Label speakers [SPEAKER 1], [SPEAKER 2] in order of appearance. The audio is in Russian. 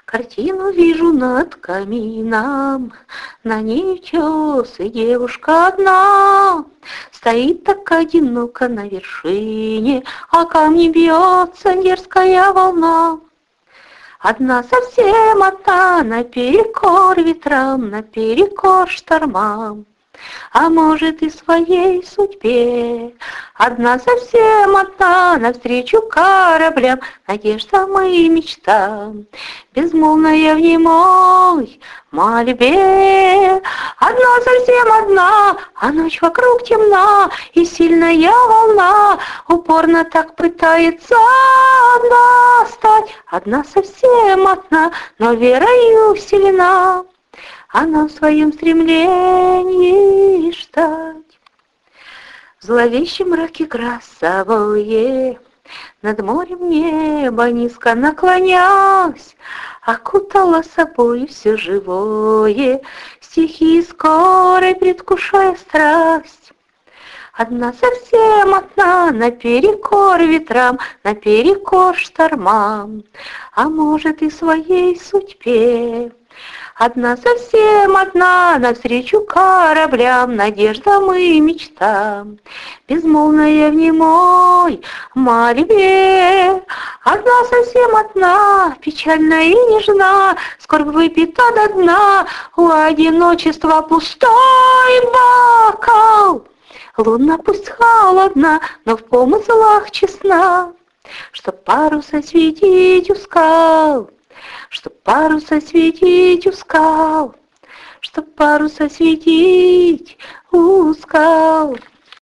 [SPEAKER 1] Картину вижу над камином, на ней утес, и девушка одна. Стоит так одиноко на вершине, а камни бьется дерзкая волна. Одна совсем одна, наперекор ветрам, наперекор штормам. А может и своей судьбе. Одна совсем одна, навстречу кораблям, надеждам и мечтам. Безмолвная в немой мольбе. Одна совсем одна, а ночь вокруг темна, и сильная волна упорно так пытается одна стать. Одна совсем одна, но верою сильна. Она в своем стремлении ждать. В зловещем мраке грозовое над морем небо низко наклонясь, окутала собой все живое, стихии скорой предвкушая страсть. Одна совсем одна, наперекор ветрам, наперекор штормам, а может и своей судьбе. Одна совсем одна, навстречу кораблям, надеждам и мечтам. Безмолвная в немой мольбе. Одна совсем одна, печальна и нежна, скорбь выпита до дна, у одиночества пустой бокал. Луна пусть холодна, но в помыслах честна, чтоб парус осветить у скал. Чтоб парус осветить у скал, чтоб парус осветить у скал.